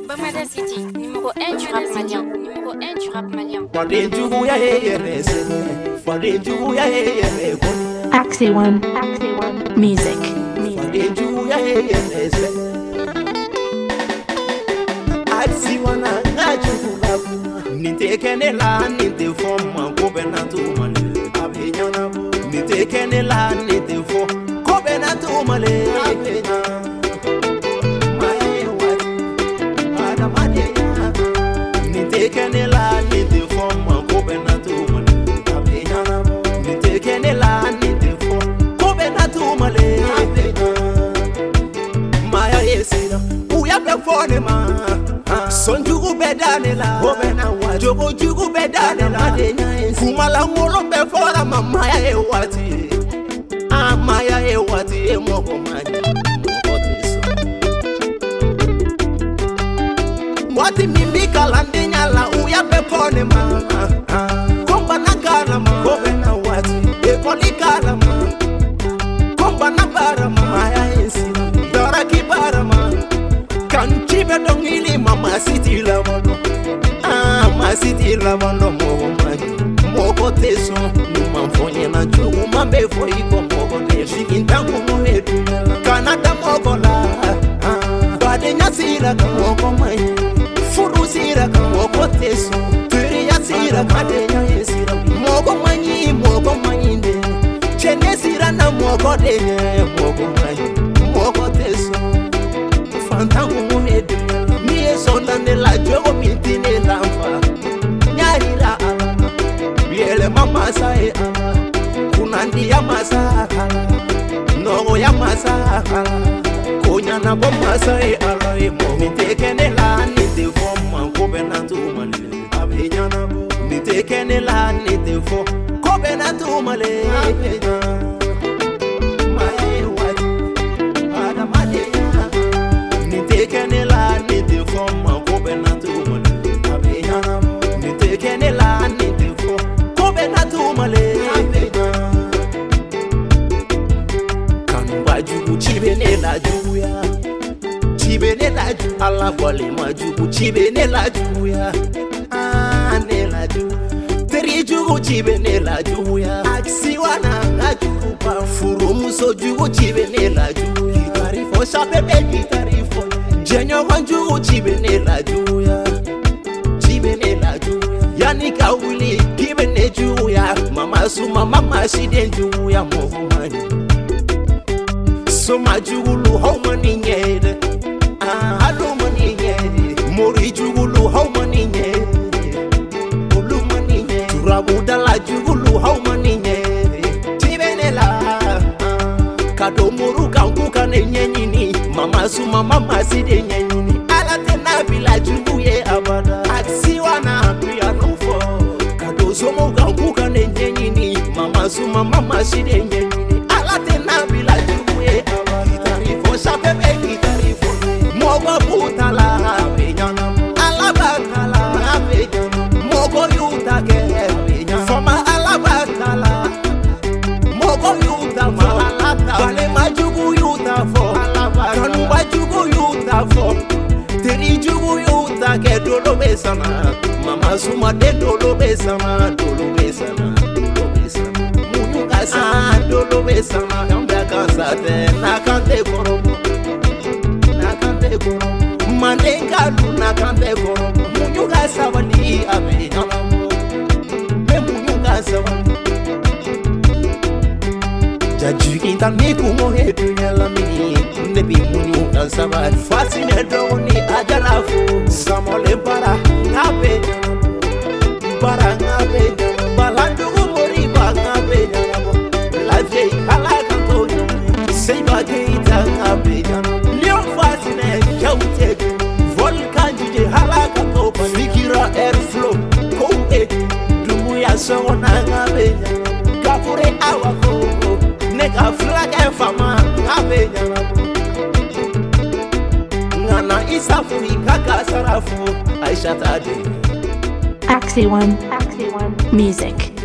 Bamada City, numéro 1 du rap malien. Numéro 1 du rap malien. Axie One Music. Axie One ninte kenela ninte forma covenantu male abenyana ninte kenela ninte fo covenantu male abenyana mae wat adamade ninte kenela ninte forma covenantu male abenyana ninte kenela ninte fo covenantu male abenyana maya yesira uya be fone ma sonjugu bedanela obena wa jogo jugu bedanela kumala ngolo be fora mama ya ewati amaya ewati emoko mani mokoteso mwati mimbi kalande nyala uya be pone ma komba nakala ma obena wati ekoli kala ma komba nabara ma ya ensi dara kibara ma kanchi be dongili mama city la mono ma city la mono moko teso numa mfonye na jugu mambe foi komoko ne shikintangu mohedu kanada moko la bade nyasira komoko mai furusira komoko teso turi yasira kade nyasira moko manyi de chenesira na moko de moko teso fantangu mohedu mie sonande la jogo mitine lamfa nyari la alama biele mama sai ala kunandi ya masaka nogo ya masaka konya na bomba sai ala emo mitekene la nite forma covenantu male abenyana mitekene la nite fo covenantu male abenyana mae wat adamade nitekene nite forma covenantu male abenyana nitekene nite fo covenantu male abenyana kanwa jugu chibene la juya chibene la ju ala bole ma jugu chibene la juya ne la ju teri jugu chibene la juya Axie One la jugu pa furumu so jugu chibene la juya gitari fo shape be gitari fo Jenyo wanju chibene la juya yani kawuli kibene juya mama suma mama shiden juya mohumani suma jugulu homani nyede alo mani nyede mori jugulu homani nyede ulu mani nyede turabuda la jugulu homani nyede chibene la kado muru kanku kane nyenyini mama suma mama side nyenyini ala tena bila jubuye abada Axie One piano fo kado somo kanku kane nyenyini mama suma mama side nyenyini ala tena bila jubuye abada gitari fo shape be gitari fo mogo putala benyana ala bakala benyana mogo yuta ke benyana foma ala bakala mogo yuta mala bale majugu yuta fo kanu majugu yuta fo teri jugu yuta ke dolo besana mama suma de dolo besana munu kasa dolo besana yamba kasa te na kante korobo mandenga luna kante korobo munu kasa wali abe namo me munu kasa wali Jaju kintan mi kumo hedu nyala mi nebi munyu kansaba fasine doni ajarafu samole para ngabe balandu mori ba ngabe laje kala kanto sei ba keita ngabe lion fasine jaute volcan jije hala kanto fikira airflow ko dumu ya sona ngabe kapure awako nega flag e fama abenyana ngana isafu ikaka sarafu Aisha tade Axie One Music.